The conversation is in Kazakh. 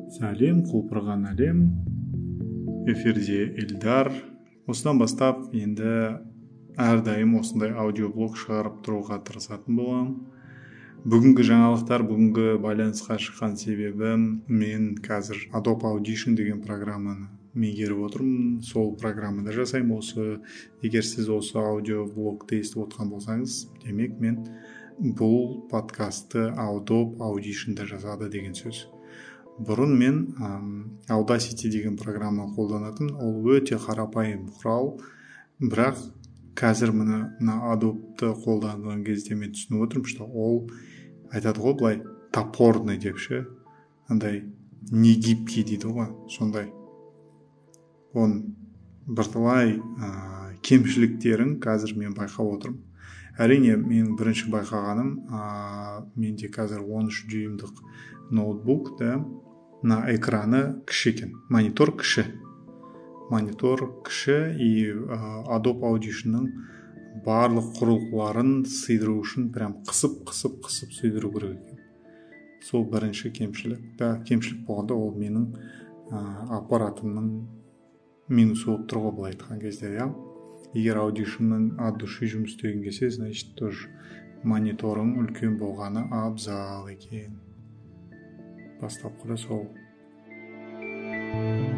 Сәлем, құлпырған әлем. Эфирде Эльдар. Осыдан бастап енді әрдайым осындай аудиоблог шығарып тұруға тырысатын боламын. Бүгінгі жаңалықтар, бүгінгі байланысқа шыққан себебім, мен қазір Adobe Audition деген программаны меңгеріп отырмын. Сол программада жасаймын. Егер сіз осы аудиоблогты естіп отқан болсаңыз, демек мен бұл подкастты Adobe Audition'да жасады деген сөз. Бұрын мен Audacity деген программа қолданатын. Ол өте қарапайым құрал, бірақ қазір мына Adobe'ты қолданған кезде мен түсініп отырмын, что ол айтады ғой былай топорный деп ше, андай негибкий дейді ғой, сондай. Он бірталай кемшіліктерін қазір мен байқап отырмын. Әрине, мен бірінші байқағаным, менде қазір 13 дюймдік ноутбук, да, на экраны кіші екен, монитор кіші и Adobe Audition'ның барлық құрылғыларын сыйдыру үшін прям қысып сыйдыру керек екен. Сол бірінші кемшілік. Да, кемшілік болғанда ол менің аппаратымның минусы болып тұр ғой, былай айтқан кезде, ja. Егер Audition'ның от души жұмыс істеген келсе, значит, тоже мониторың үлкен болғаны абзал екен. Бастапқыда сол.